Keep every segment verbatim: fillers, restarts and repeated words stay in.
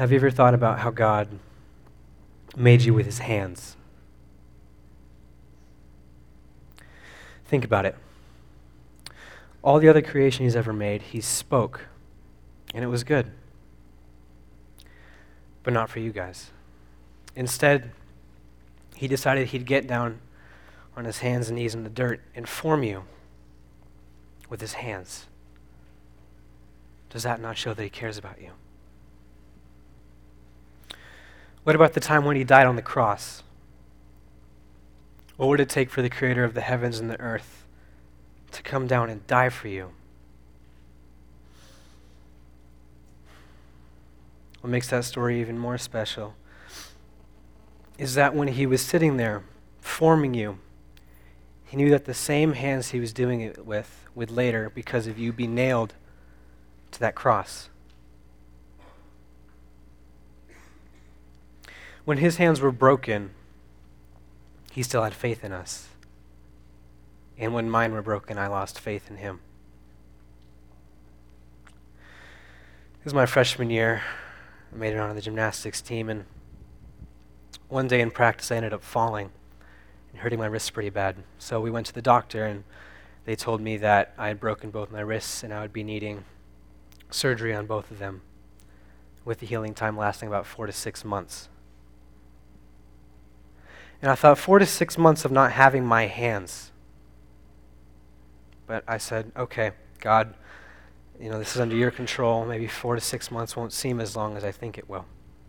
Have you ever thought about how God made you with his hands? Think about it. All the other creation he's ever made, he spoke, and it was good. But not for you guys. Instead, he decided he'd get down on his hands and knees in the dirt and form you with his hands. Does that not show that he cares about you? What about the time when he died on the cross? What would it take for the creator of the heavens and the earth to come down and die for you? What makes that story even more special is that when he was sitting there forming you, he knew that the same hands he was doing it with would later, because of you, be nailed to that cross. When his hands were broken, he still had faith in us. And when mine were broken, I lost faith in him. It was my freshman year. I made it onto the gymnastics team, and one day in practice, I ended up falling and hurting my wrists pretty bad. So we went to the doctor, and they told me that I had broken both my wrists and I would be needing surgery on both of them, with the healing time lasting about four to six months. And I thought, four to six months of not having my hands. But I said, okay, God, you know, this is under your control. Maybe four to six months won't seem as long as I think it will.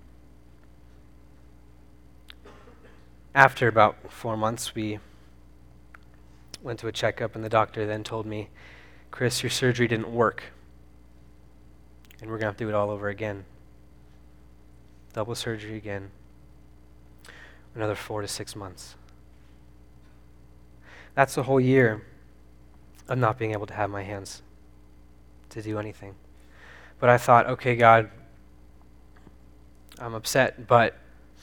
After about four months, we went to a checkup, and the doctor then told me, Chris, your surgery didn't work, and we're going to have to do it all over again. Double surgery again. Another four to six months. That's a whole year of not being able to have my hands to do anything. But I thought, okay, God, I'm upset, but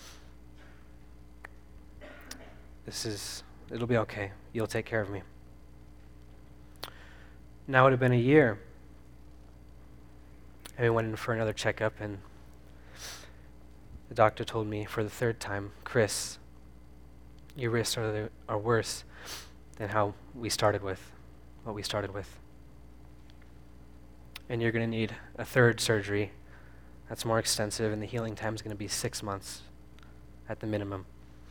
this is, it'll be okay. You'll take care of me. Now it would have been a year. And we went in for another checkup, and the doctor told me for the third time, Chris, your wrists are, the, are worse than how we started with, what we started with. And you're going to need a third surgery that's more extensive, and the healing time is going to be six months at the minimum.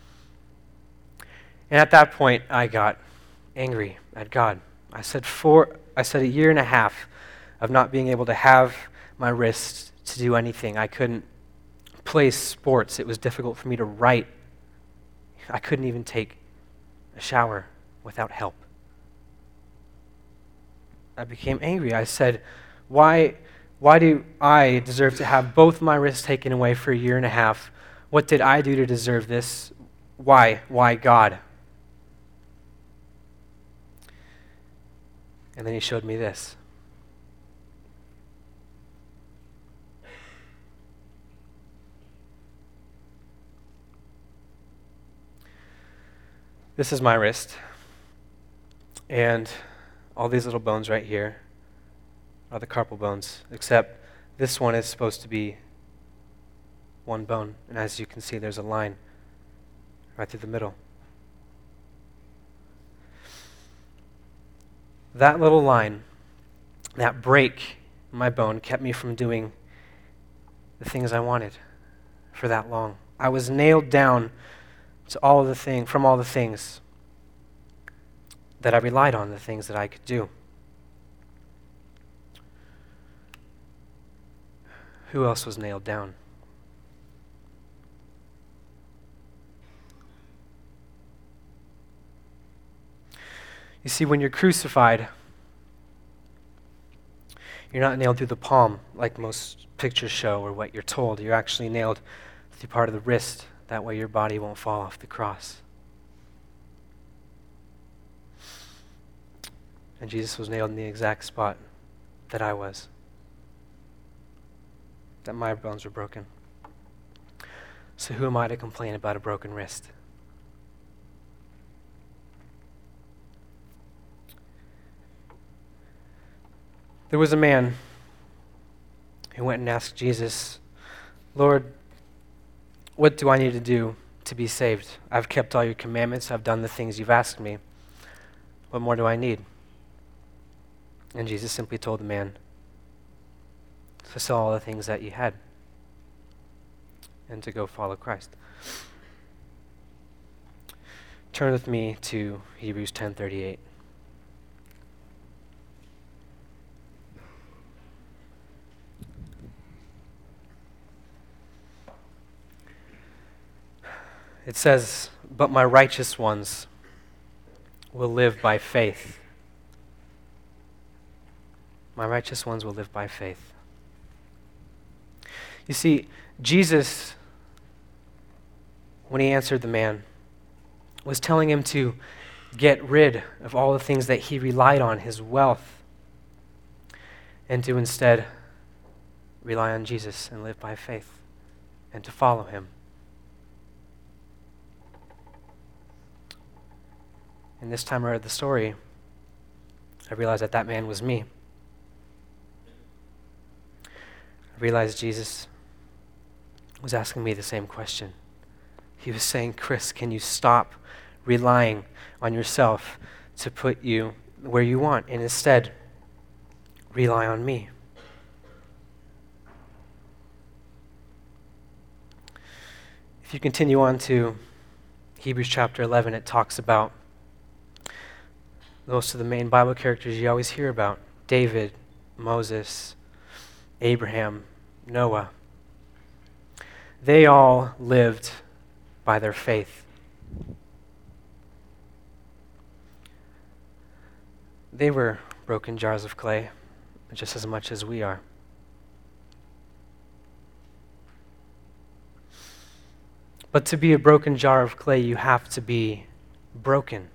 And at that point, I got angry at God. I said four, I said a year and a half of not being able to have my wrists to do anything. I couldn't play sports. It was difficult for me to write. I couldn't even take a shower without help. I became angry. I said, why, why do I deserve to have both my wrists taken away for a year and a half? What did I do to deserve this? Why? Why God? And then he showed me this. This is my wrist, and all these little bones right here are the carpal bones, except this one is supposed to be one bone, and as you can see, there's a line right through the middle. That little line, that break in my bone, kept me from doing the things I wanted for that long. I was nailed down to all of the thing, from all the things that I relied on, the things that I could do. Who else was nailed down? You see, when you're crucified, you're not nailed through the palm like most pictures show or what you're told. You're actually nailed through part of the wrist. That way your body won't fall off the cross. And Jesus was nailed in the exact spot that I was, that my bones were broken. So who am I to complain about a broken wrist? There was a man who went and asked Jesus, Lord, what do I need to do to be saved? I've kept all your commandments. I've done the things you've asked me. What more do I need? And Jesus simply told the man to sell all the things that he had and to go follow Christ. Turn with me to Hebrews ten thirty-eight. It says, "But my righteous ones will live by faith." My righteous ones will live by faith. You see, Jesus, when he answered the man, was telling him to get rid of all the things that he relied on, his wealth, and to instead rely on Jesus and live by faith and to follow him. And this time I read the story, I realized that that man was me. I realized Jesus was asking me the same question. He was saying, Chris, can you stop relying on yourself to put you where you want and instead rely on me? If you continue on to Hebrews chapter eleven, it talks about most of the main Bible characters you always hear about: David, Moses, Abraham, Noah. They all lived by their faith. They were broken jars of clay just as much as we are. But to be a broken jar of clay, you have to be broken.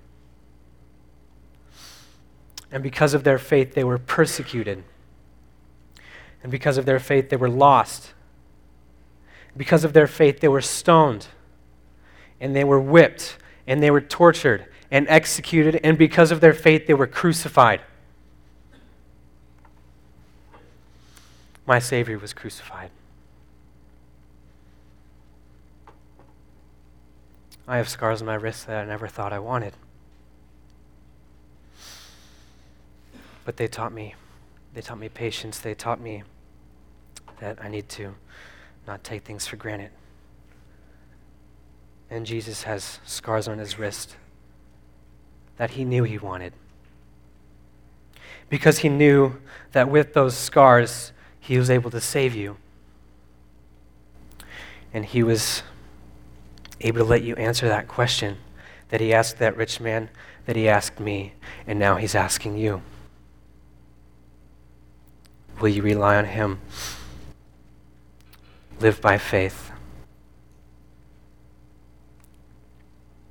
And because of their faith, they were persecuted. And because of their faith, they were lost. Because of their faith, they were stoned. And they were whipped. And they were tortured and executed. And because of their faith, they were crucified. My Savior was crucified. I have scars on my wrists that I never thought I wanted. But they taught me, they taught me patience. They taught me that I need to not take things for granted. And Jesus has scars on his wrist that he knew he wanted. Because he knew that with those scars, he was able to save you. And he was able to let you answer that question that he asked that rich man, that he asked me, and now he's asking you. Will you rely on him? Live by faith.